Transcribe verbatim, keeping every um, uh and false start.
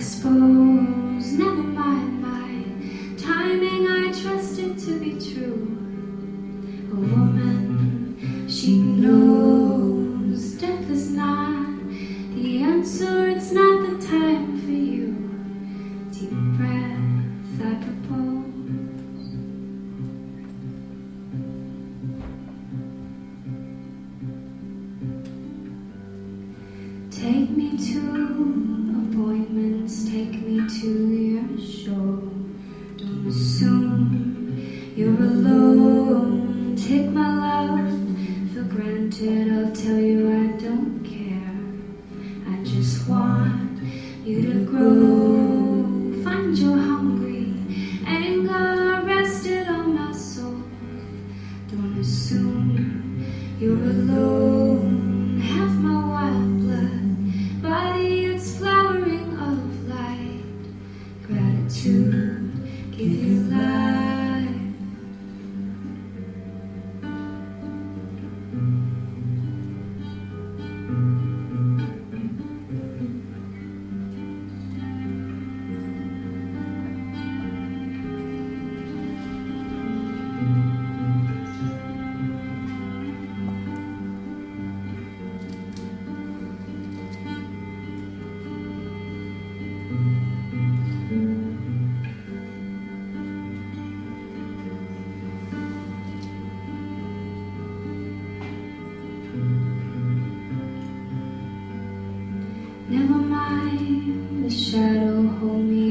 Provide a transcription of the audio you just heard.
exposed. Never mind my timing, I trust it to be true. A woman, she knows death is not the answer, it's not the time for you. Deep breath, I propose. Take me to appointments, take me to your show. Don't assume you're alone. Take my love for granted, I'll tell you I don't care. I just want you to grow. Find your hungry anger rested on my soul. Don't assume you're alone. Have my wild blood body, it's flowering of light. Gratitude, give you life. Never mind the shadow, hold me